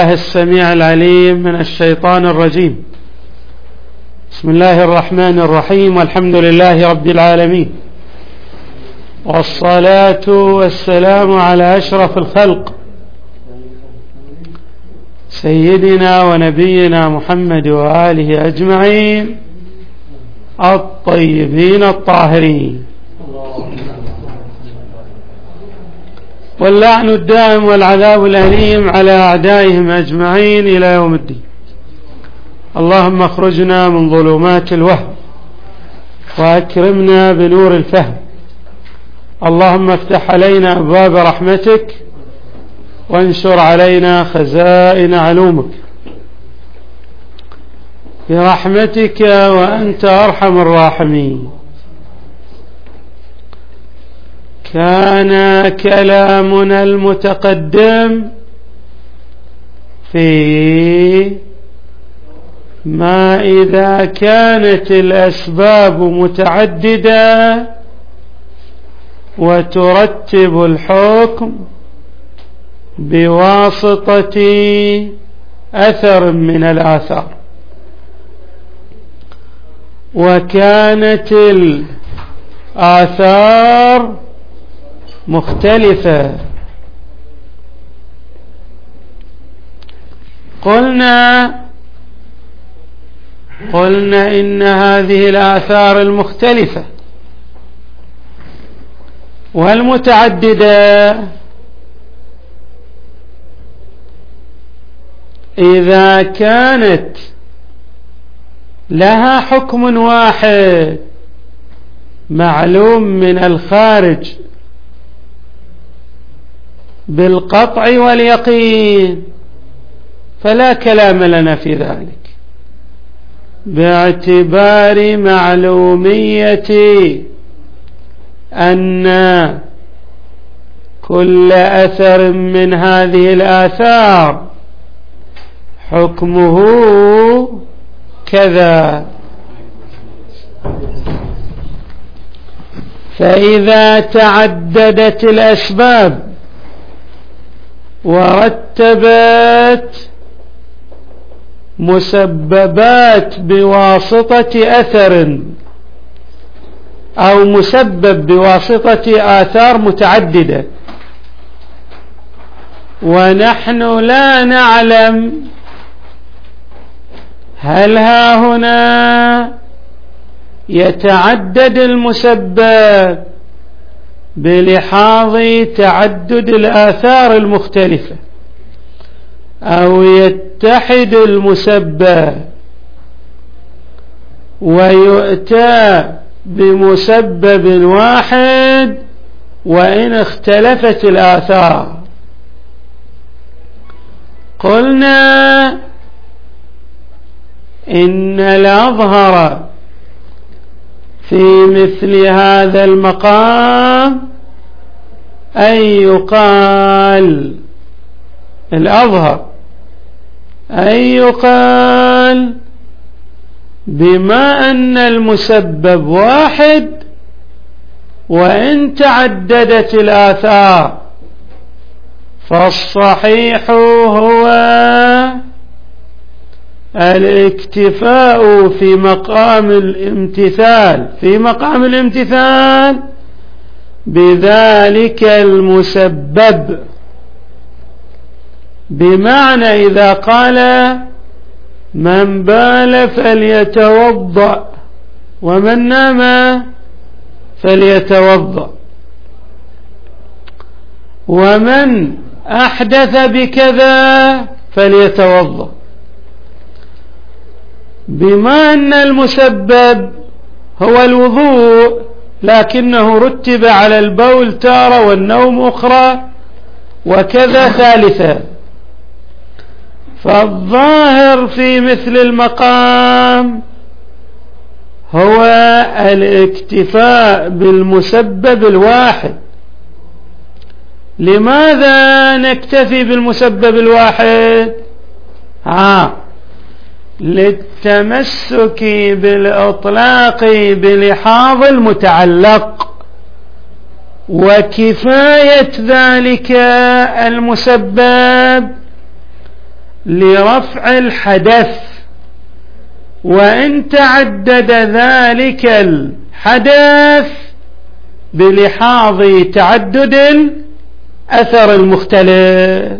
السميع العليم من الشيطان الرجيم. بسم الله الرحمن الرحيم، والحمد لله رب العالمين، والصلاة والسلام على أشرف الخلق سيدنا ونبينا محمد وآله أجمعين الطيبين الطاهرين، واللعن الدائم والعذاب الأليم على أعدائهم أجمعين إلى يوم الدين. اللهم اخرجنا من ظلمات الوهم وأكرمنا بنور الفهم. اللهم افتح علينا أبواب رحمتك وانشر علينا خزائن علومك برحمتك وأنت أرحم الراحمين. كان كلامنا المتقدم في ما إذا كانت الأسباب متعددة وترتب الحكم بواسطة أثر من الآثار، وكانت الآثار مختلفة. قلنا إن هذه الآثار المختلفة والمتعددة إذا كانت لها حكم واحد معلوم من الخارج بالقطع واليقين فلا كلام لنا في ذلك، باعتبار معلومية أن كل أثر من هذه الآثار حكمه كذا. فإذا تعددت الأسباب ورتبت مسببات بواسطة أثر أو مسبب بواسطة آثار متعددة، ونحن لا نعلم هل ها هنا يتعدد المسبب بلحاظ تعدد الآثار المختلفة أو يتحد المسبب ويؤتى بمسبب واحد وإن اختلفت الآثار. قلنا إن الأظهر في مثل هذا المقام أن يقال، الأظهر أن يقال بما أن المسبب واحد وإن تعددت الآثار فالصحيح هو الاكتفاء في مقام الامتثال بذلك المسبب. بمعنى إذا قال من بال فليتوضأ ومن نام فليتوضأ ومن أحدث بكذا فليتوضأ، بما أن المسبب هو الوضوء لكنه رتب على البول تارة والنوم أخرى وكذا ثالثة، فالظاهر في مثل المقام هو الاكتفاء بالمسبب الواحد. لماذا نكتفي بالمسبب الواحد؟ للتمسك بالإطلاق بلحاظ المتعلق وكفاية ذلك المسبب لرفع الحدث، وإن تعدد ذلك الحدث بلحاظ تعدد الأثر المختلف.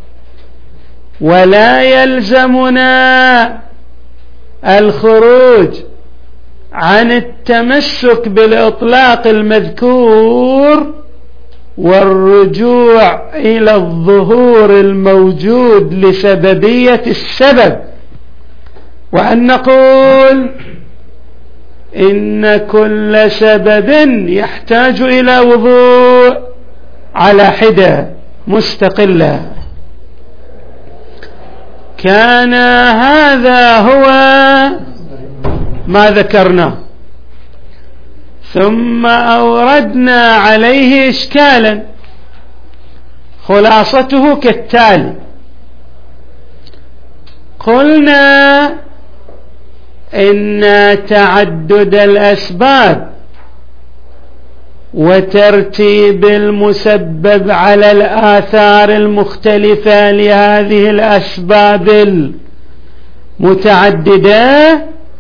ولا يلزمنا الخروج عن التمسك بالإطلاق المذكور والرجوع إلى الظهور الموجود لسببية السبب، وأن نقول إن كل سبب يحتاج إلى وضوء على حدة مستقلة. كان هذا هو ما ذكرناه، ثم أوردنا عليه إشكالا خلاصته كالتالي: قلنا إن تعدد الأسباب وترتيب المسبب على الآثار المختلفة لهذه الأسباب المتعددة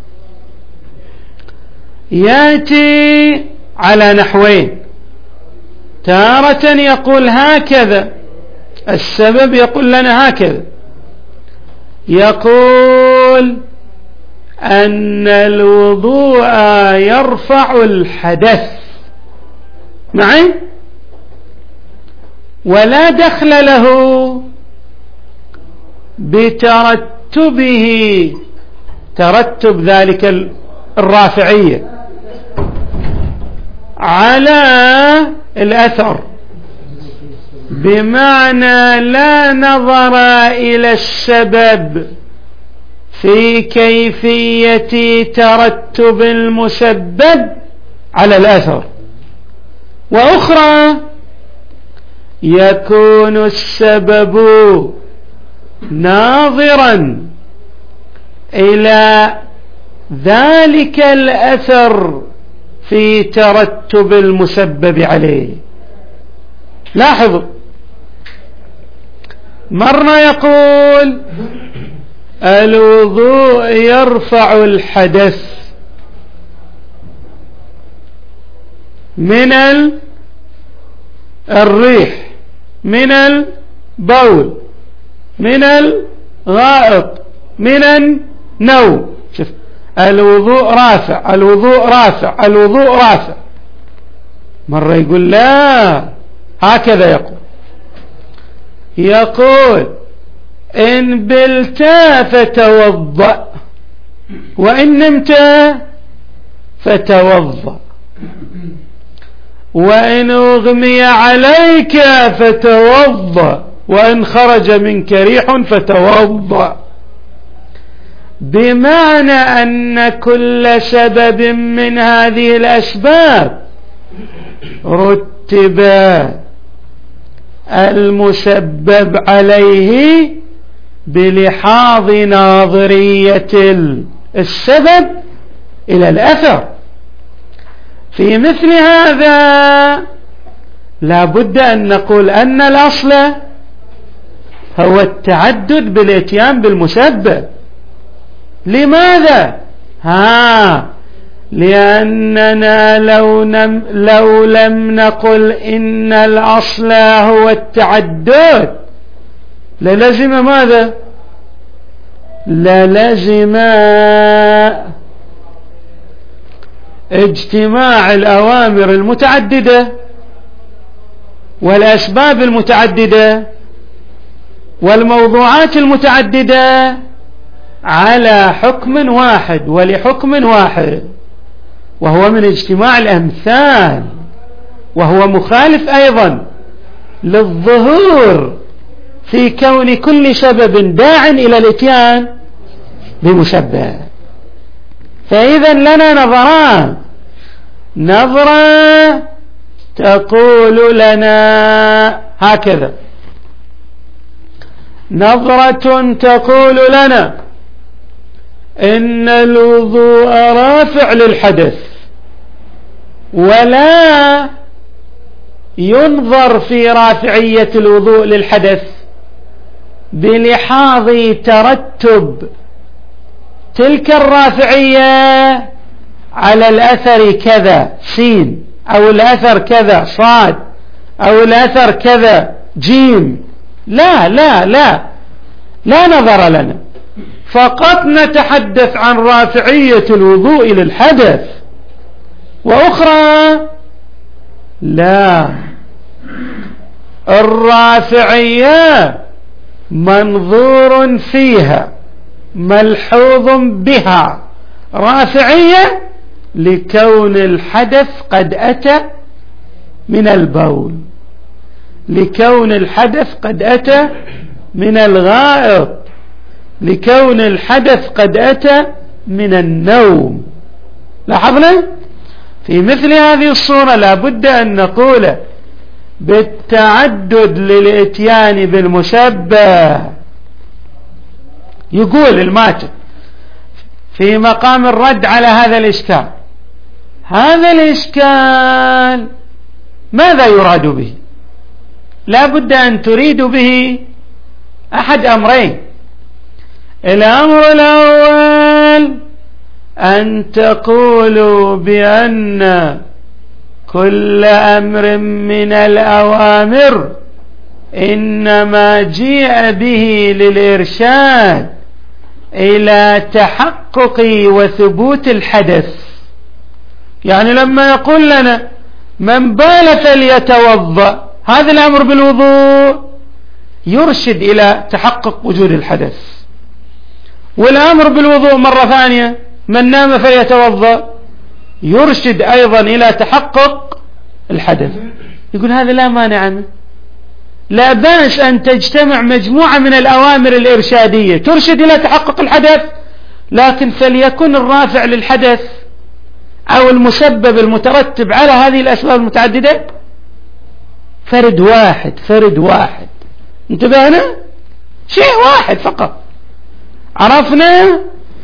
يأتي على نحوين. تارة يقول هكذا، السبب يقول لنا هكذا، يقول أن الوضوء يرفع الحدث معي ولا دخل له بترتبه، ترتب ذلك الرافعية على الأثر، بمعنى لا نظر إلى السبب في كيفية ترتب المسبب على الأثر. وأخرى يكون السبب ناظرا إلى ذلك الأثر في ترتب المسبب عليه. لاحظوا، مرة يقول الوضوء يرفع الحدث من الريح، من البول، من الغائط، من النوم. شوف، الوضوء رافع، الوضوء رافع، الوضوء رافع. مرة يقول لا، هكذا يقول إن بلت فتوضأ، وإن نمت فتوضأ، وإن أغمي عليك فتوضأ، وإن خرج منك ريح فتوضأ. بمعنى أن كل سبب من هذه الأسباب رتب المسبب عليه بلحاظ ناظرية السبب إلى الأثر. في مثل هذا لا بد أن نقول أن الأصل هو التعدد بالاتيان بالمسبب. لماذا؟ لأننا لو لم نقل إن الأصل هو التعدد للزم ماذا؟ للزم اجتماع الأوامر المتعددة والأسباب المتعددة والموضوعات المتعددة على حكم واحد ولحكم واحد، وهو من اجتماع الأمثال، وهو مخالف أيضا للظهور في كون كل سبب داع إلى الاتيان بمسبب. فإذا لنا نظران: نظرة تقول لنا هكذا، نظرة تقول لنا إن الوضوء رافع للحدث، ولا ينظر في رافعية الوضوء للحدث بلحاظ ترتب تلك الرافعية على الأثر كذا سين، أو الأثر كذا صاد، أو الأثر كذا جيم. لا لا لا لا نظر لنا، فقط نتحدث عن رافعية الوضوء للحدث، وأخرى لا، الرافعية منظور فيها ملحوظ بها رافعية لكون الحدث قد أتى من البول، لكون الحدث قد أتى من الغائط، لكون الحدث قد أتى من النوم. لاحظنا في مثل هذه الصورة لا بد أن نقول بالتعدد للإتيان بالمشبه. يقول الماتن في مقام الرد على هذا الإشكال، هذا الإشكال ماذا يراد به؟ لا بد أن تريد به أحد أمرين. الأمر الأول أن تقولوا بأن كل أمر من الأوامر إنما جيء به للإرشاد إلى تحقق وثبوت الحدث. يعني لما يقول لنا من بال فليتوضأ، هذا الأمر بالوضوء يرشد إلى تحقق وجود الحدث. والأمر بالوضوء مرة ثانية من نام فليتوضأ يرشد أيضا إلى تحقق الحدث. يقول هذا لا مانع منه، لا بأس أن تجتمع مجموعة من الأوامر الإرشادية ترشد إلى تحقق الحدث، لكن فليكن الرافع للحدث أو المسبب المترتب على هذه الأسباب المتعددة فرد واحد، فرد واحد. انتبهنا؟ شيء واحد فقط. عرفنا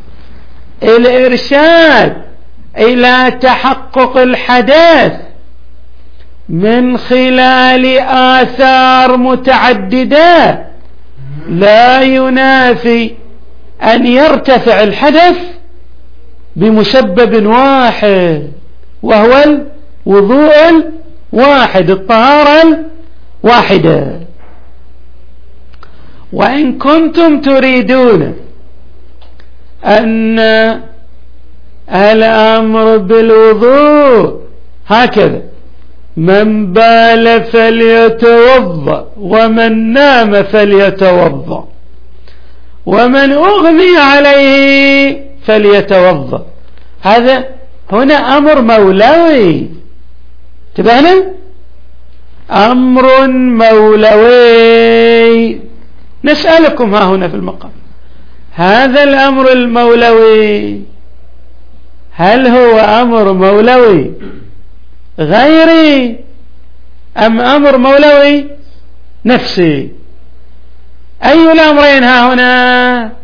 الإرشاد إلى تحقق الحدث من خلال آثار متعددة لا ينافي أن يرتفع الحدث بمسبب واحد، وهو الوضوء الواحد، الطهارة الواحدة. وإن كنتم تريدون أن الأمر بالوضوء هكذا من بال فليتوضأ ومن نام فليتوضأ ومن أغمي عليه فليتوضأ، هذا هنا أمر مولوي. تبهنا أمر مولوي. نسألكم ها هنا في المقام، هذا الأمر المولوي هل هو أمر مولوي غيري أم أمر مولوي نفسي؟ أي الأمرين ها هنا؟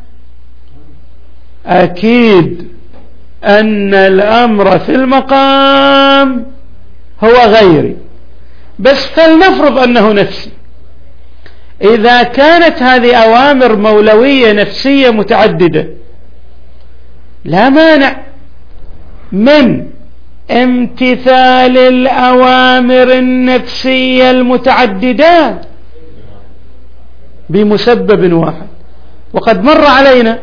أكيد أن الأمر في المقام هو غيري، بس فلنفرض أنه نفسي. إذا كانت هذه أوامر مولوية نفسية متعددة لا مانع من امتثال الأوامر النفسية المتعددة بمسبب واحد، وقد مر علينا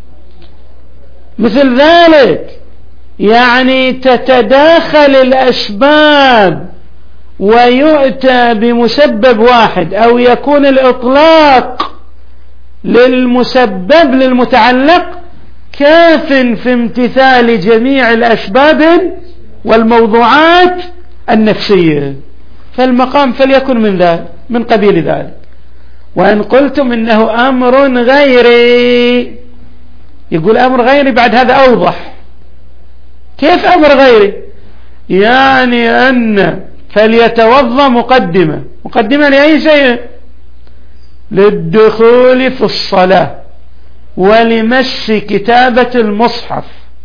مثل ذلك. يعني تتداخل الأسباب ويؤتى بمسبب واحد، أو يكون الإطلاق للمسبب للمتعلق كاف في امتثال جميع الأسباب والموضوعات النفسية، فالمقام فليكن من ذلك، من قبيل ذلك. وإن قلتم إنه أمر غيري، يقول أمر غيري بعد هذا أوضح. كيف أمر غيري؟ يعني أن فليتوضأ مقدمة لأي شيء، للدخول في الصلاة ولمس كتابة المصحف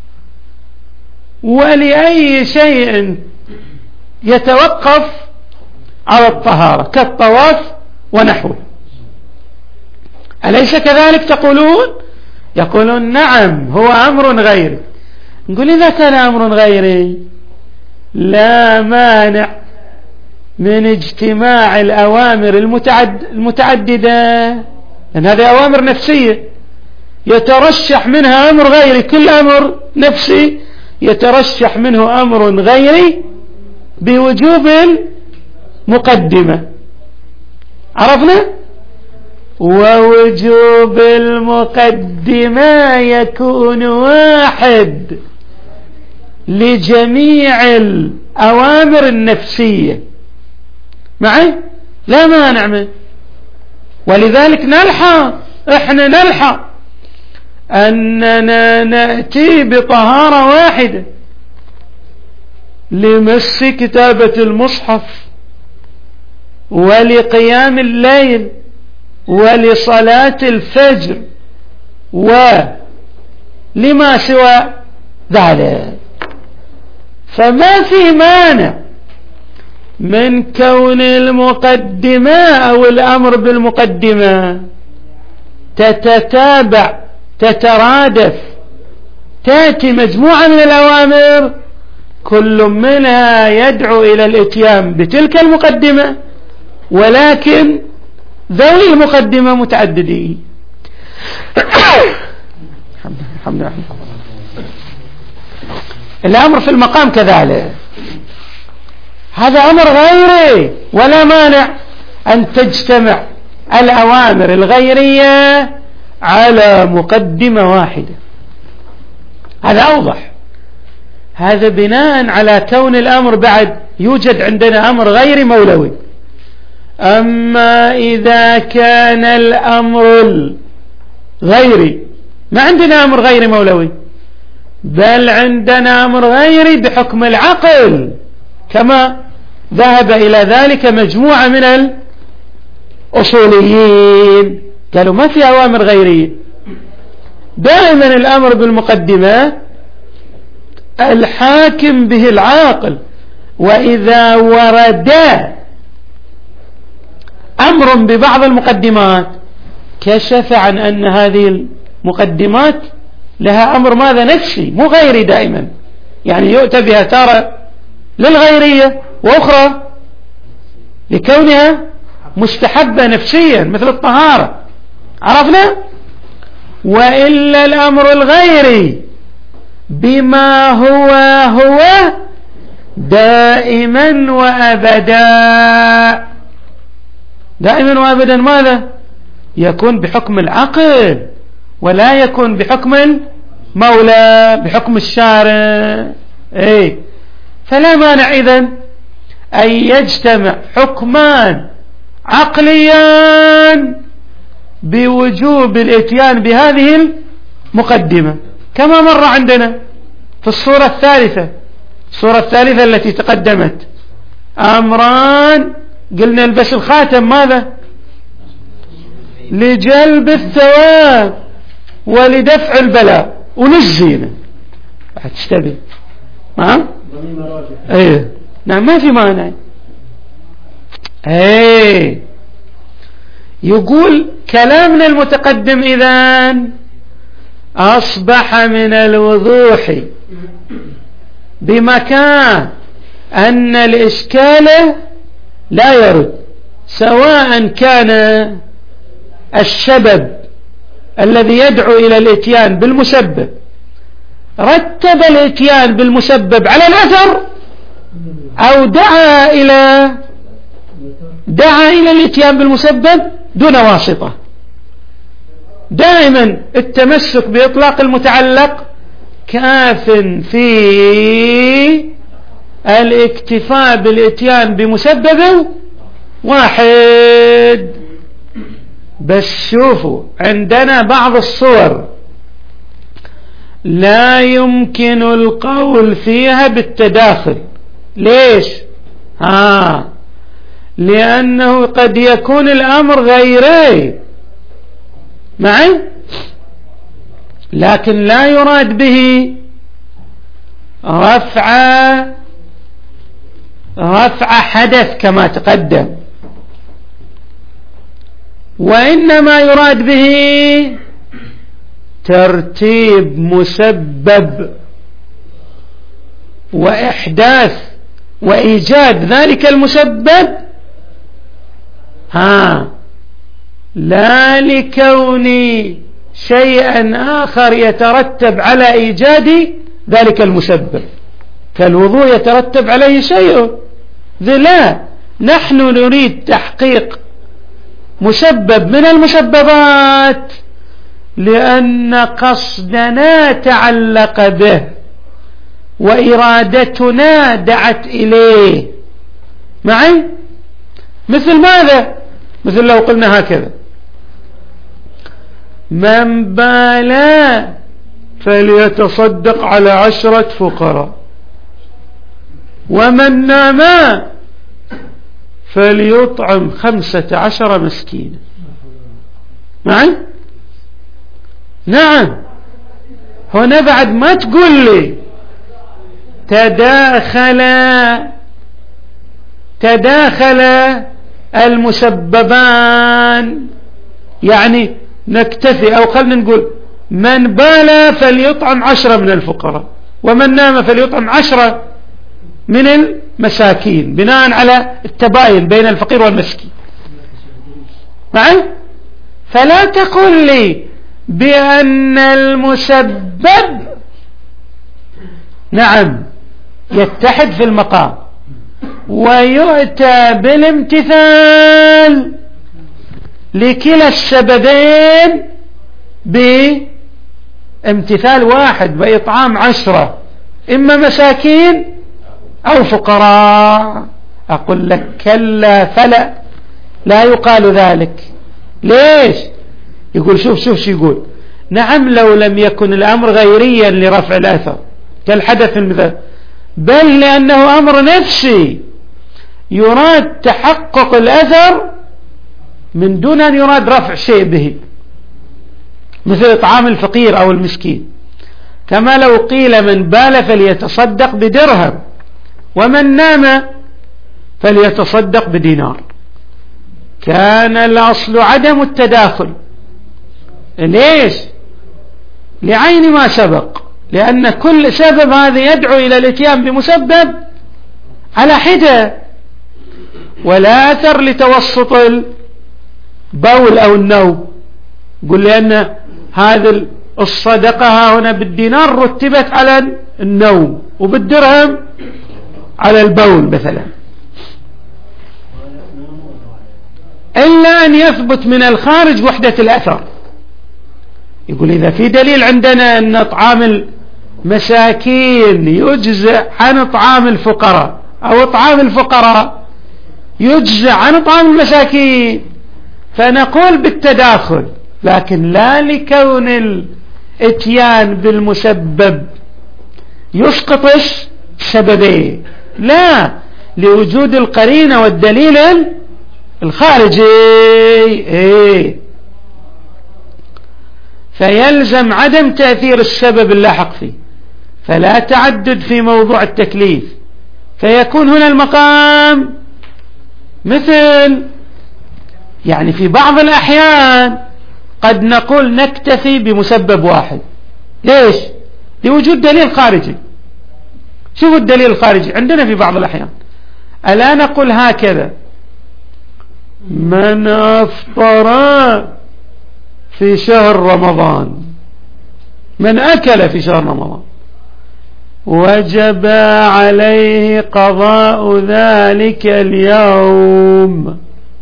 ولأي شيء يتوقف على الطهارة كالطواف ونحوه. أليس كذلك تقولون؟ يقولون نعم هو أمر غيري. نقول إذا كان أمر غيري لا مانع من اجتماع الأوامر المتعددة، لأن هذه أوامر نفسية يترشح منها أمر غيري، كل أمر نفسي يترشح منه أمر غيري بوجوب المقدمة. عرفنا؟ ووجوب المقدمة يكون واحد لجميع الأوامر النفسية معي، لا مانع منه. ولذلك احنا نلحق أننا نأتي بطهارة واحدة لمس كتابة المصحف ولقيام الليل ولصلاة الفجر ولما سوى ذلك. فما في مانع من كون المقدمة أو الأمر بالمقدمة تتتابع تترادف، تأتي مجموعة من الأوامر كل منها يدعو إلى الإتيان بتلك المقدمة، ولكن ذوي المقدمة متعددين. الحمد لله. الأمر في المقام كذلك، هذا أمر غيري، ولا مانع أن تجتمع الأوامر الغيرية على مقدمة واحدة. هذا أوضح. هذا بناء على كون الأمر بعد يوجد عندنا أمر غيري مولوي. أما إذا كان الأمر الغيري، ما عندنا أمر غيري مولوي، بل عندنا أمر غيري بحكم العقل، كما ذهب إلى ذلك مجموعة من الأصوليين، قالوا ما في أوامر غيرية، دائما الأمر بالمقدمة الحاكم به العاقل. وإذا ورد أمر ببعض المقدمات كشف عن أن هذه المقدمات لها أمر ماذا نفسي مو غيري دائما، يعني يؤتى بها تارة للغيرية وأخرى لكونها مستحبة نفسيا مثل الطهارة. عرفنا؟ وإلا الأمر الغيري بما هو دائما وأبدا، دائما وأبدا ماذا؟ يكون بحكم العقل ولا يكون بحكم المولى، بحكم الشارع. فلا مانع إذن أن يجتمع حكمان عقليان بوجوب الاتيان بهذه المقدمة، كما مر عندنا في الصورة الثالثة. الصورة الثالثة التي تقدمت أمران، قلنا البس الخاتم ماذا؟ لجلب الثواب ولدفع البلاء وللزينة. هتشتبه نعم؟ نعم ما في مانع. يقول كلامنا المتقدم إذن أصبح من الوضوح بمكان أن الإشكال لا يرد، سواء كان السبب الذي يدعو إلى الاتيان بالمسبب رتب الاتيان بالمسبب على الأثر، أو دعا إلى الاتيان بالمسبب دون واسطة. دائما التمسك بإطلاق المتعلق كاف في الاكتفاء بالاتيان بمسبب واحد. بس شوفوا عندنا بعض الصور لا يمكن القول فيها بالتداخل. ليش؟ لأنه قد يكون الأمر غيري معي، لكن لا يراد به رفع حدث كما تقدم. وإنما يراد به ترتيب مسبب وإحداث وإيجاد ذلك المسبب، لا لكون شيئا آخر يترتب على إيجاد ذلك المسبب، كالوضوء يترتب عليه شيء، لا، نحن نريد تحقيق مسبب من المسببات لأن قصدنا تعلق به وإرادتنا دعت إليه معي. مثل ماذا؟ مثل لو قلنا هكذا: من بال فليتصدق على 10 فقراء، ومن نام فليطعم 15 مسكينا. معي؟ نعم. هنا بعد ما تقول لي تداخل المسببان، يعني نكتفي، أو خلنا نقول من بال فليطعم 10 من الفقراء، ومن نام فليطعم 10 من المساكين، بناء على التباين بين الفقير والمسكين. معي؟ فلا تقل لي بأن المسبب نعم يتحد في المقام ويؤتى بالامتثال لكلا السببين بامتثال واحد، بإطعام 10 إما مساكين أو فقراء. أقول لك كلا فلا، لا يقال ذلك. ليش؟ يقول شوف يقول نعم لو لم يكن الأمر غيريا لرفع الأثر كالحدث المثال، بل لأنه أمر نفسي يراد تحقق الأثر من دون أن يراد رفع شيء به، مثل إطعام الفقير أو المسكين. كما لو قيل من بال فليتصدق بدرهم، ومن نام فليتصدق بدينار، كان الأصل عدم التداخل. ليش؟ لعين ما سبق، لأن كل سبب هذا يدعو إلى الاتيان بمسبب على حدة، ولا أثر لتوسط البول أو النوم. قل لأن هذه الصدقة هنا بالدينار رتبت على النوم، وبالدرهم على البول مثلا، إلا أن يثبت من الخارج وحدة الأثر. يقول إذا في دليل عندنا أن إطعام المساكين يجزئ عن إطعام الفقراء، أو إطعام الفقراء يجزئ عن إطعام المساكين، فنقول بالتداخل، لكن لا لكون الاتيان بالمسبب يسقط السببين، لا، لوجود القرينة والدليل الخارجي. فيلزم عدم تأثير السبب اللاحق فيه، فلا تعدد في موضوع التكليف، فيكون هنا المقام مثل، يعني في بعض الأحيان قد نقول نكتفي بمسبب واحد. ليش؟ لوجود دليل خارجي. شوفوا الدليل الخارجي عندنا في بعض الأحيان. الآن نقول هكذا: من أفطر في شهر رمضان، من أكل في شهر رمضان، وجب عليه قضاء ذلك اليوم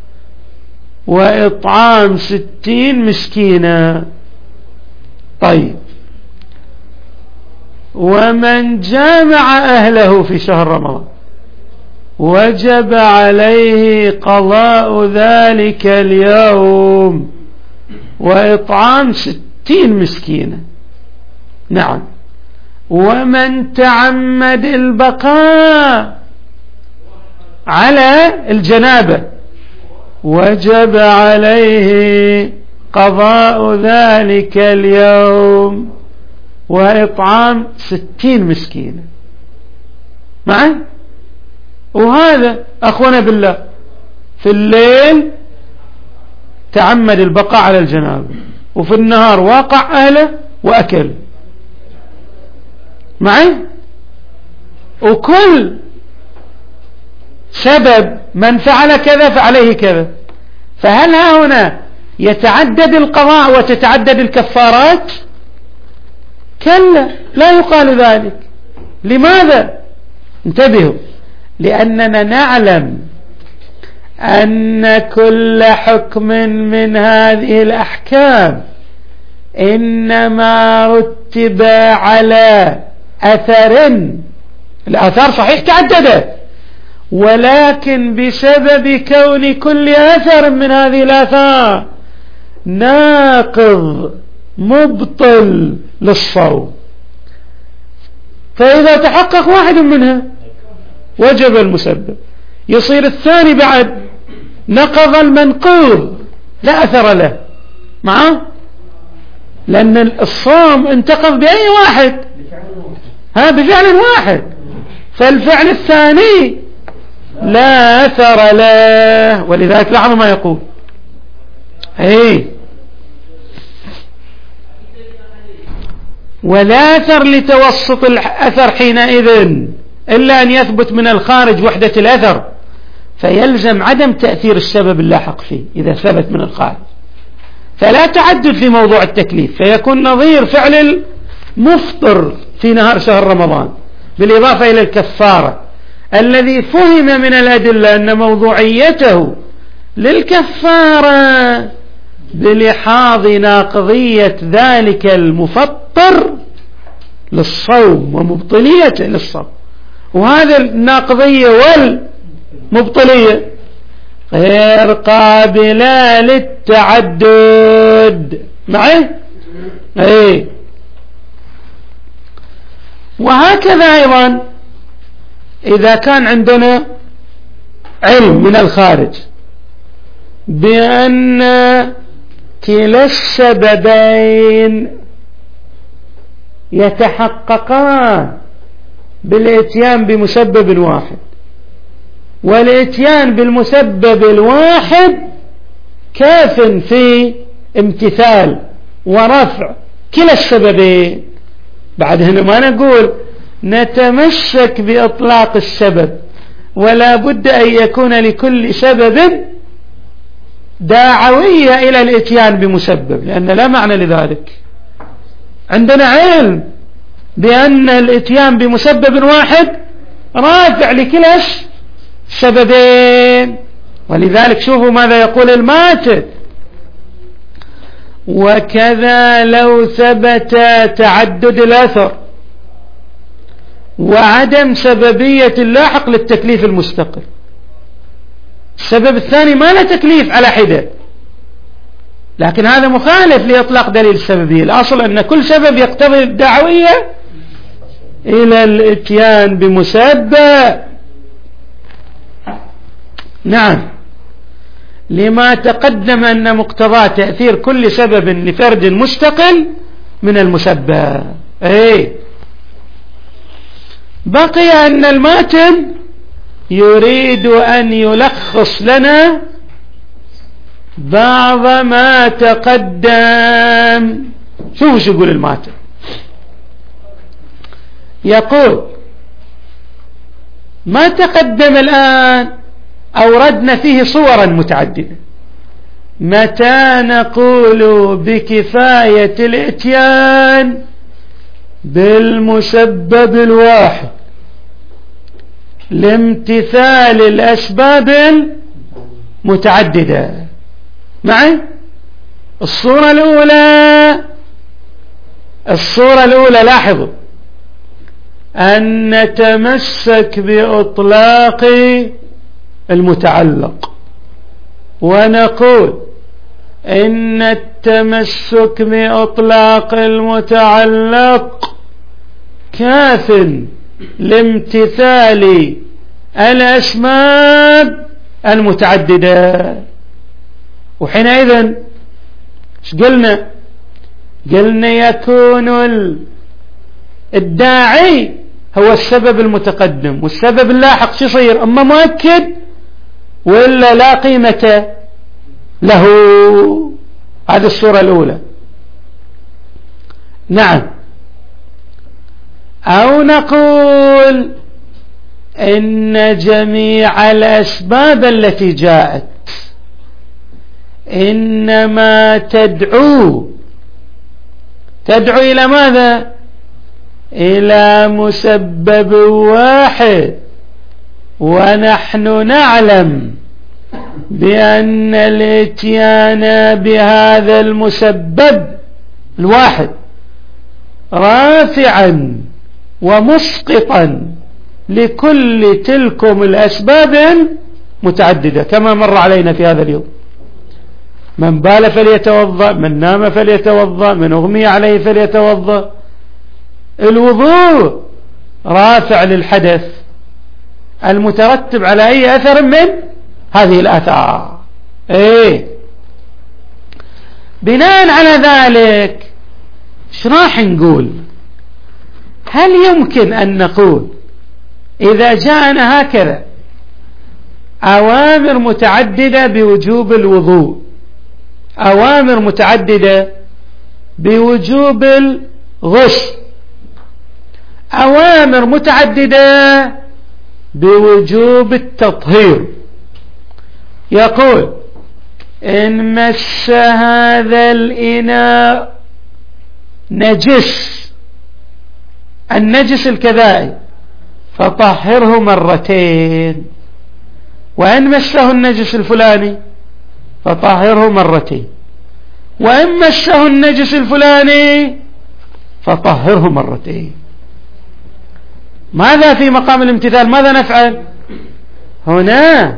وإطعام 60 مسكينا. طيب، ومن جامع أهله في شهر رمضان وجب عليه قضاء ذلك اليوم وإطعام 60 مسكينا. نعم. ومن تعمد البقاء على الجنابة وجب عليه قضاء ذلك اليوم وإطعام 60 مسكينا. معي؟ وهذا أخونا بالله في الليل تعمد البقاء على الجنابة وفي النهار واقع أهله وأكل معي، وكل سبب من فعل كذا فعليه كذا، فهل ها هنا يتعدد القضاء وتتعدد الكفارات؟ كلا، لا يقال ذلك. لماذا؟ انتبهوا، لأننا نعلم أن كل حكم من هذه الأحكام إنما رتب على أثر، الآثار صحيح تعددت، ولكن بسبب كون كل أثر من هذه الآثار ناقض مبطل للصوم، فإذا تحقق واحد منها وجب المسبب، يصير الثاني بعد نقض المنقوض لا أثر له معه، لأن الصوم انتقض بأي واحد، بفعل واحد، فالفعل الثاني لا أثر له. ولذلك لاحظوا ما يقول ولا أثر لتوسط الأثر حينئذ إلا أن يثبت من الخارج وحدة الأثر، فيلزم عدم تأثير السبب اللاحق فيه إذا ثبت من الخارج، فلا تعدد في موضوع التكليف، فيكون نظير فعل المفطر في نهار شهر رمضان بالإضافة إلى الكفارة الذي فهم من الأدلة أن موضوعيته للكفارة بلحاظ ناقضية ذلك المفطر للصوم ومبطليته للصوم، وهذا الناقضية والمبطلية غير قابلة للتعدد معي. وهكذا أيضا إذا كان عندنا علم من الخارج بأن كلا السببين يتحققان بالاتيان بمسبب واحد، والاتيان بالمسبب الواحد كاف في امتثال ورفع كلا السببين، بعد هنا ما نقول نتمسك بإطلاق السبب، ولا بد أن يكون لكل سبب داعوية إلى الاتيان بمسبب، لأن لا معنى لذلك. عندنا علم بأن الاتيان بمسبب واحد رافع لكلا السببين، ولذلك شوفوا ماذا يقول الماتن: وكذا لو ثبت تعدد الأثر وعدم سببية اللاحق للتكليف المستقل. السبب الثاني ما له تكليف على حدة، لكن هذا مخالف لإطلاق دليل السببية. الأصل أن كل سبب يقتضي الدعوية إلى الاتيان بمسبب. نعم، لما تقدم أن مقتضى تأثير كل سبب لفرد مستقل من المسبب. بقي أن الماتن يريد أن يلخص لنا بعض ما تقدم. شوفوا شو يقول الماتن. يقول: ما تقدم الآن أوردنا فيه صورا متعددة. متى نقول بكفاية الاتيان بالمسبب الواحد لامتثال الأسباب المتعددة. معي الصورة الأولى لاحظوا أن نتمسك بإطلاق المتعلق، ونقول إن التمسك بإطلاق المتعلق كاف لامتثال الأسباب المتعددة. وحينئذ ايش قلنا؟ قلنا يكون الداعي هو السبب المتقدم، والسبب اللاحق شو يصير؟ اما مؤكد ولا لا قيمة له. هذه الصورة الأولى. نعم. أو نقول إن جميع الأسباب التي جاءت إنما تدعو إلى ماذا؟ إلى مسبب واحد، ونحن نعلم بأن الاتيان بهذا المسبب الواحد رافعا ومسقطا لكل تلكم الأسباب متعددة، كما مر علينا في هذا اليوم. من بال فليتوضأ، من نام فليتوضأ، من أغمي عليه فليتوضأ. الوضوء رافع للحدث المترتب على أي أثر من هذه الآثار. بناء على ذلك ايش راح نقول؟ هل يمكن أن نقول إذا جاءنا هكذا أوامر متعددة بوجوب الوضوء، أوامر متعددة بوجوب الغسل، أوامر متعددة بوجوب التطهير، يقول إن مس هذا الإناء نجس، النجس الكذائي، فطهره مرتين، وإن مسه النجس الفلاني فطهره مرتين، وإن مسه النجس الفلاني فطهره مرتين. ماذا في مقام الامتثال؟ ماذا نفعل هنا؟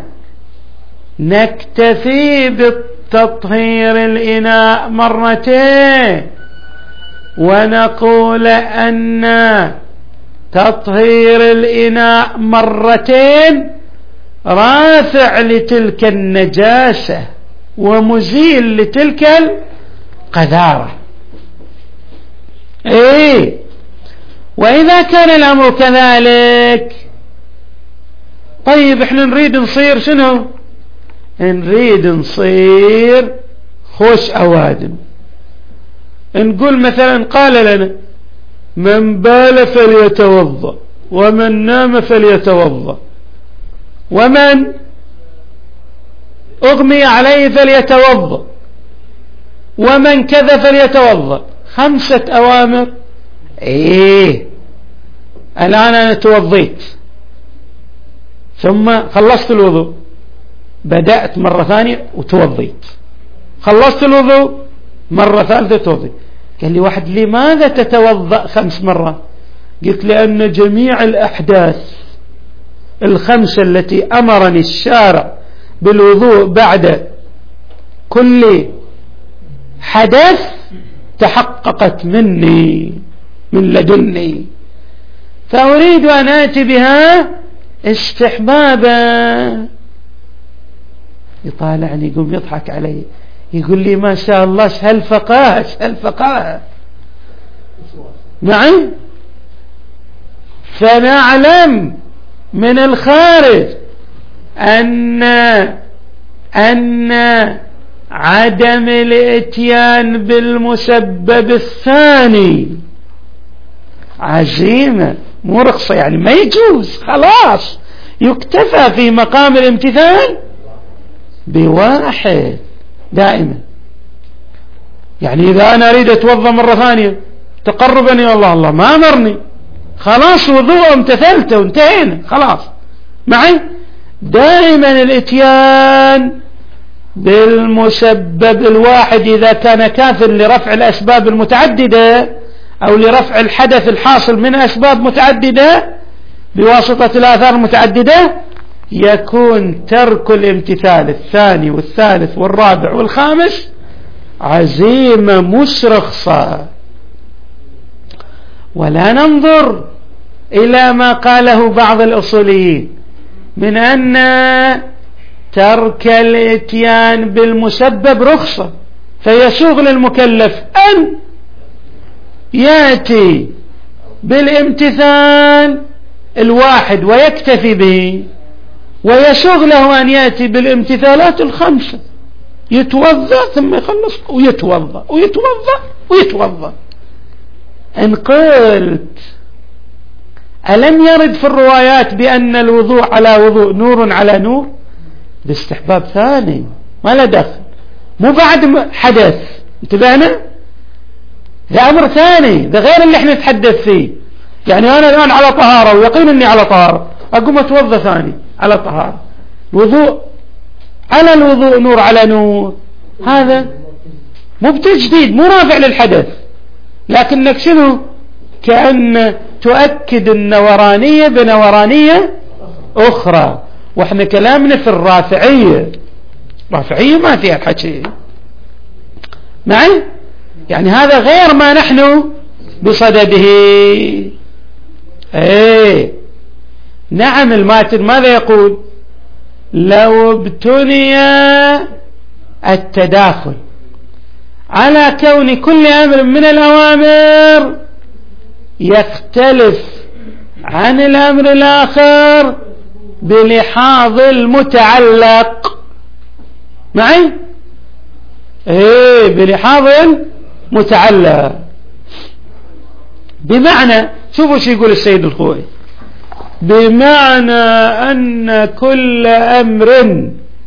نكتفي بالتطهير الإناء مرتين، ونقول أن تطهير الإناء مرتين رافع لتلك النجاسة ومزيل لتلك القذارة. وإذا كان الأمر كذلك، طيب احنا نريد نصير شنو؟ نريد نصير خوش أوادم. نقول مثلا قال لنا من بال فليتوضأ، ومن نام فليتوضأ، ومن أغمي عليه فليتوضأ، ومن كذا فليتوضأ. 5 أوامر. الآن أنا توضيت ثم خلصت الوضوء، بدأت مرة ثانية وتوضيت، خلصت الوضوء مرة ثالثة توضيت. قال لي واحد لماذا تتوضأ 5 مرات؟ قلت لأن جميع الأحداث ال5 التي أمرني الشارع بالوضوء بعد كل حدث تحققت مني من لدني، فأريد أن آتي بها استحبابا. يطالعني يقوم يضحك علي يقول لي ما شاء الله هالفقاهة معي. فنعلم من الخارج أن عدم الاتيان بالمسبب الثاني عزيمة مو رخصة، يعني ما يجوز، خلاص يكتفى في مقام الامتثال بواحد دائما. يعني إذا أنا أريد أتوضأ مرة ثانية تقربا إلى الله ما أمرني، خلاص وضوء امتثلته وانتهينا خلاص معي. دائما الاتيان بالمسبب الواحد إذا كان كافٍ لرفع الأسباب المتعددة أو لرفع الحدث الحاصل من أسباب متعددة بواسطة الآثار المتعددة، يكون ترك الامتثال الثاني والثالث والرابع والخامس عزيمة مش رخصة. ولا ننظر إلى ما قاله بعض الأصوليين من أن ترك الاتيان بالمسبب رخصة، فيسوغ للمكلف أن يأتي بالامتثال الواحد ويكتفي به، ويسوغ له أن يأتي بالامتثالات ال5 يتوضأ ثم يخلص ويتوضأ ويتوضأ ويتوضأ. إن قلت ألم يرد في الروايات بأن الوضوء على وضوء نور على نور؟ باستحباب ثاني ما له دخل، مو بعد حدث، انتبهنا؟ ده أمر ثاني، ده غير اللي احنا نتحدث فيه. يعني أنا الآن على طهارة ويقين أني على طهارة، أقوم أتوضأ ثاني على طهارة، وضوء على الوضوء نور على نور، هذا مو بتجديد، مو رافع للحدث، لكنك شنو؟ كأن تؤكد النورانية بنورانية أخرى. وإحنا كلامنا في الرافعية، رافعية ما فيها الحكي معي، يعني هذا غير ما نحن بصدده. ايه نعم. الماتن ماذا يقول؟ لو ابتني التداخل على كون كل أمر من الأوامر يختلف عن الأمر الآخر بلحاظ المتعلق معي، ايه بلحاظ المتعلق. بمعنى شوفوا شو يقول السيد الخوئي، بمعنى أن كل أمر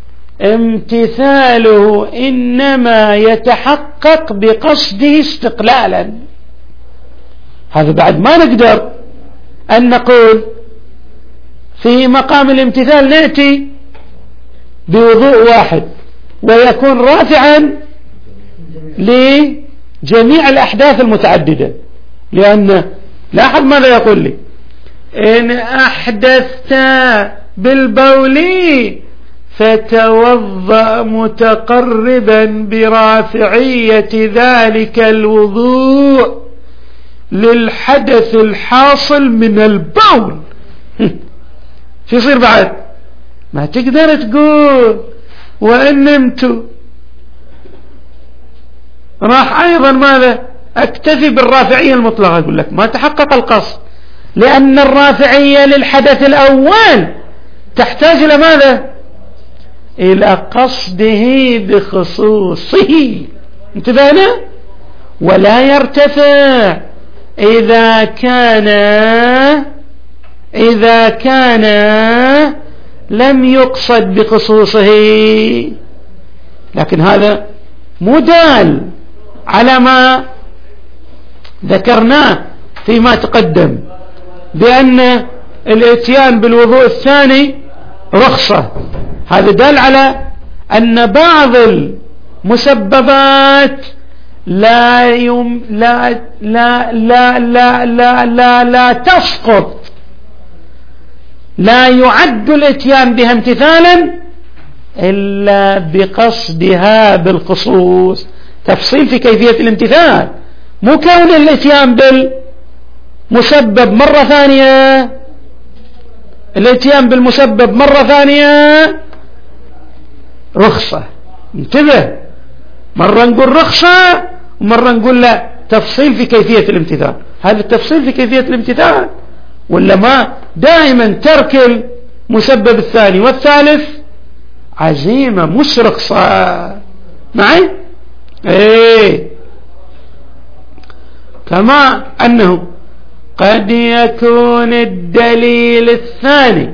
امتثاله إنما يتحقق بقصده استقلالا. هذا بعد ما نقدر أن نقول في مقام الامتثال نأتي بوضوء واحد ويكون رافعا لجميع الأحداث المتعددة، لأن لاحظ ماذا يقول لي: إن أحدثت بالبول فتوضأ متقربا برافعية ذلك الوضوء للحدث الحاصل من البول. شو يصير بعد؟ ما تقدر تقول وإن نمت راح أيضا ماذا أكتفي بالرافعية المطلقة. أقول لك ما تحقق القصد، لأن الرافعية للحدث الأول تحتاج إلى ماذا؟ إلى قصده بخصوصه، انتبهنا؟ ولا يرتفع إذا كان لم يقصد بخصوصه. لكن هذا مو دال على ما ذكرناه فيما تقدم بأن الاتيان بالوضوء الثاني رخصة. هذا دال على أن بعض المسببات لا تسقط، لا يعد الاتيان بها امتثالا إلا بقصدها بالخصوص. تفصيل في كيفية الامتثال، مو كون الاتيان بالمسبب مرة ثانية. الاتيان بالمسبب مرة ثانية رخصة، انتبه، مرة نقول رخصة ومرة نقول لا، تفصيل في كيفية الامتثال. هذا التفصيل في كيفية الامتثال، ولا ما دائما ترك المسبب الثاني والثالث عزيمة مش رخصة معي. ايه كما أنه قد يكون الدليل الثاني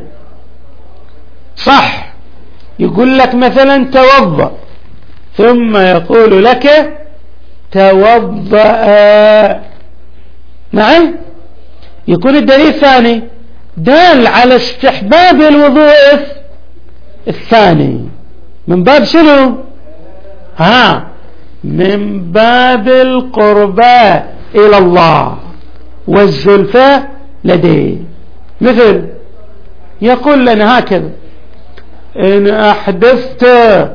صح، يقول لك مثلا توضأ، ثم يقول لك توضأ، معي، يكون الدليل الثاني دال على استحباب الوضوء الثاني من باب شنو؟ من باب القربى إلى الله والزلفى لديه. مثل يقول لنا هكذا: إن أحدثت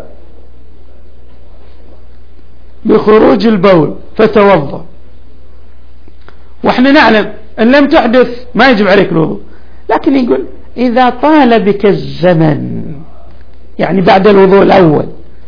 بخروج البول فتوضأ. وإحنا نعلم أن لم تحدث ما يجب عليك الوضوء، لكن يقول إذا طال بك الزمن، يعني بعد الوضوء الأول،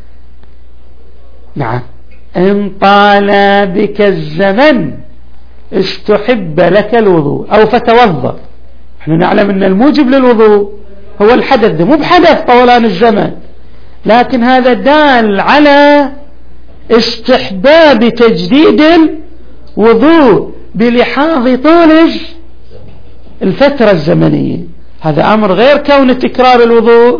نعم، إن طال بك الزمن استحب لك الوضوء أو فتوضأ. احنا نعلم أن الموجب للوضوء هو الحدث، ده مو بحدث طولان الزمن، لكن هذا دال على استحباب تجديد الوضوء بلحاظ طول الفترة الزمنية. هذا أمر غير كون تكرار الوضوء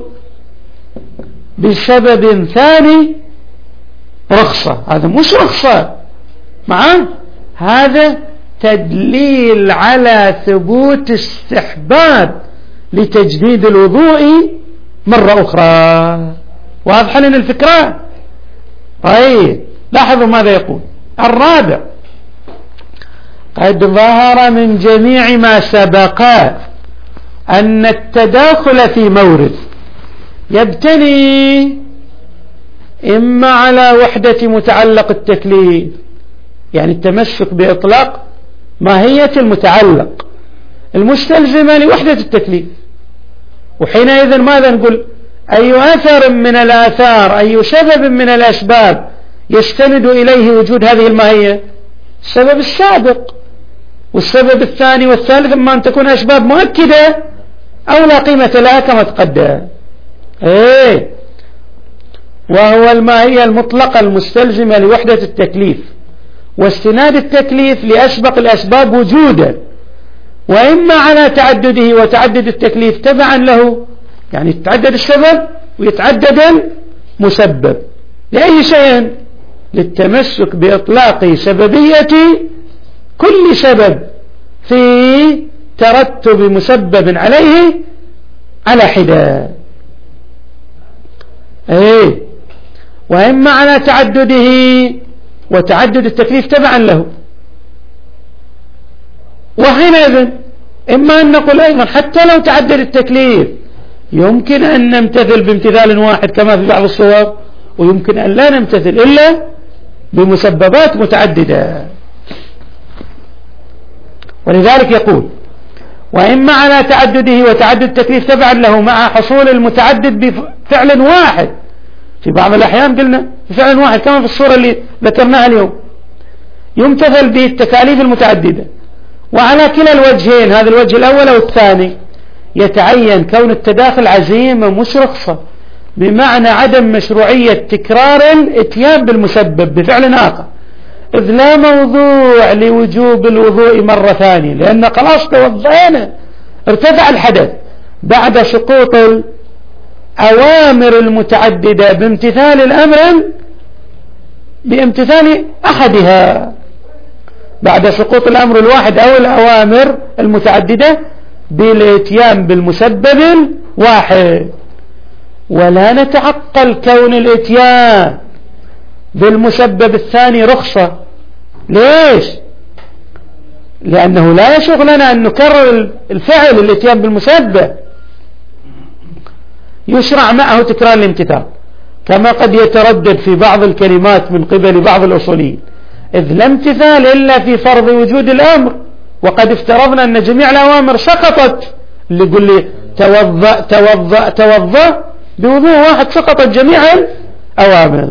بسبب ثاني رخصة. هذا مش رخصة معه، هذا تدليل على ثبوت استحباب لتجديد الوضوء مرة أخرى. واضح لنا الفكرة؟ طيب لاحظوا ماذا يقول الرابع: قد ظهر من جميع ما سبق أن التداخل في مورد يبتني إما على وحدة متعلق التكليف، يعني التمسك بإطلاق ماهية المتعلق المستلزمة لوحدة التكليف. وحينئذ ماذا نقول؟ أي أثر من الآثار، أي سبب من الأسباب يستند إليه وجود هذه الماهية؟ السبب السابق. والسبب الثاني والثالث إما أن تكون أسباب مؤكدة أو لا قيمة لها كما تقدم. وهو الماهية المطلقة المستلزمة لوحدة التكليف واستناد التكليف لأسبق الأسباب وجودا، وإما على تعدده وتعدد التكليف تبعا له، يعني يتعدد السبب ويتعدد المسبب لأي شيء، للتمسك بإطلاق سببية كل سبب في ترتب مسبب عليه على حدة. وإما على تعدده وتعدد التكليف تبعا له. وحينئذ إما أن نقول أيضا حتى لو تعدد التكليف يمكن أن نمتثل بامتثال واحد كما في بعض الصور، ويمكن أن لا نمتثل إلا بمسببات متعددة. ولذلك يقول: وإما على تعدده وتعدد التكليف تبعا له مع حصول المتعدد بفعل واحد. في بعض الأحيان قلنا بفعل واحد كما في الصورة اللي ذكرناها اليوم يمتثل به التكاليف المتعددة. وعلى كلا الوجهين، هذا الوجه الأول والثاني، يتعين كون التداخل عزيمة مش رخصة، بمعنى عدم مشروعية تكرار الاتيان بالمسبب بفعل آخر، إذ لا موضوع لوجوب الوضوء مرة ثانية، لأن خلاص توضأنا ارتفع الحدث بعد سقوط الأوامر المتعددة بامتثال الأمر بامتثال أحدها، بعد سقوط الأمر الواحد أو الأوامر المتعددة بالاتيان بالمسبب الواحد. ولا نتعقل كون الاتيان بالمسبب الثاني رخصة. ليش؟ لأنه لا يشغلنا أن نكرر الفعل الاتيان بالمسبب، يشرع معه تكرار الامتثال، كما قد يتردد في بعض الكلمات من قبل بعض الأصوليين، إذ لا امتثال إلا في فرض وجود الأمر، وقد افترضنا أن جميع الأوامر سقطت. اللي يقول لي توضأ توضأ توضأ بوضوء واحد سقطت جميع الأوامر.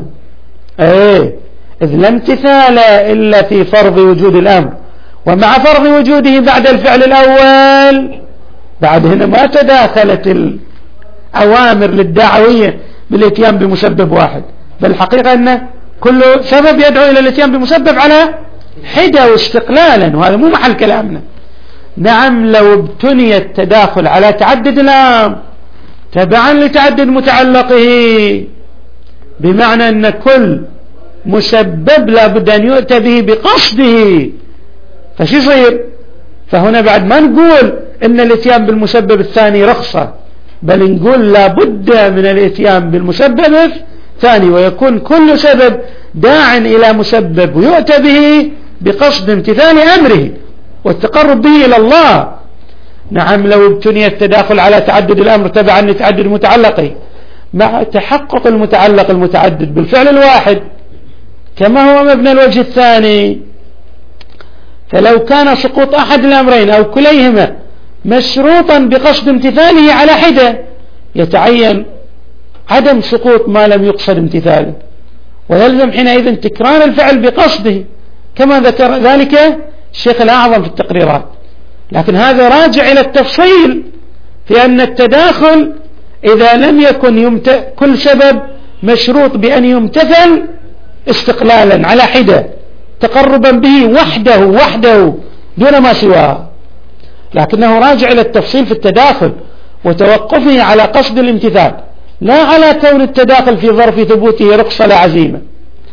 إذ لا امتثال إلا في فرض وجود الأمر، ومع فرض وجوده بعد الفعل الأول، بعد هنا ما تداخلت الأوامر للدعوية بالاتيان بمسبب واحد، بل الحقيقة أن كل سبب يدعو إلى الاتيان بمسبب على حدة واستقلالا، وهذا مو محل كلامنا. نعم لو ابتني التداخل على تعدد الأمر تبعا لتعدد متعلقه، بمعنى أن كل مسبب لابد أن يؤتى به بقصده، فشي يصير؟ فهنا بعد ما نقول إن الاتيان بالمسبب الثاني رخصة، بل نقول لابد من الاتيان بالمسبب الثاني، ويكون كل سبب داع إلى مسبب ويؤتى به بقصد امتثال أمره والتقرب به إلى الله. نعم لو ابتني التداخل على تعدد الأمر تبعا لتعدد متعلقه مع تحقق المتعلق المتعدد بالفعل الواحد كما هو مبنى الوجه الثاني، فلو كان سقوط أحد الأمرين أو كليهما مشروطا بقصد امتثاله على حدة يتعين عدم سقوط ما لم يقصد امتثاله، ويلزم حينئذ تكرار الفعل بقصده كما ذكر ذلك الشيخ الأعظم في التقريرات. لكن هذا راجع إلى التفصيل في أن التداخل إذا لم يكن كل سبب مشروط بأن يمتثل استقلالا على حدة تقربا به وحده دون ما سواه، لكنه راجع إلى التفصيل في التداخل وتوقفه على قصد الامتثال، لا على كون التداخل في ظرف ثبوته رخصة لا عزيمة.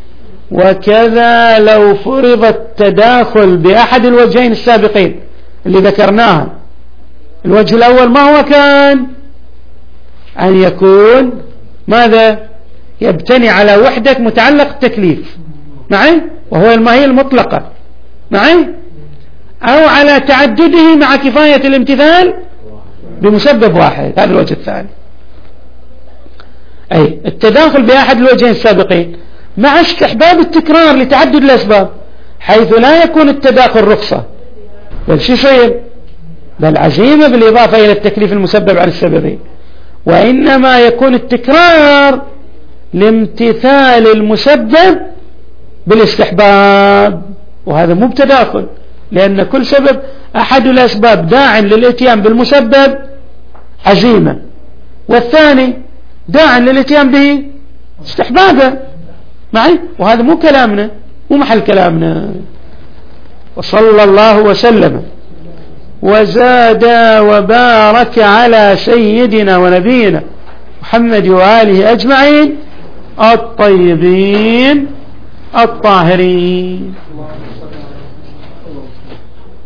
وكذا لو فرض التداخل بأحد الوجهين السابقين اللي ذكرناها، الوجه الأول ما هو كان؟ أن يكون ماذا؟ يبتني على وحدة متعلق التكليف معي وهو الماهية المطلقة معي، أو على تعدده مع كفاية الامتثال بمسبب واحد، هذا الوجه الثاني. أي التداخل بأحد الوجهين السابقين مع استحباب التكرار لتعدد الأسباب، حيث لا يكون التداخل رخصة بل شو يصير؟ بل عزيمة بالإضافة إلى التكليف المسبب عن السببين، وإنما يكون التكرار لامتثال المسبب بالاستحباب، وهذا مو بتداخل، لأن كل سبب أحد الأسباب داع للإتيان بالمسبب عزيمة، والثاني داع للإتيان به استحبابا معي، وهذا مو كلامنا، مو محل كلامنا. وصلى الله وسلم وزاد وبارك على سيدنا ونبينا محمد وآله أجمعين الطيبين الطاهرين.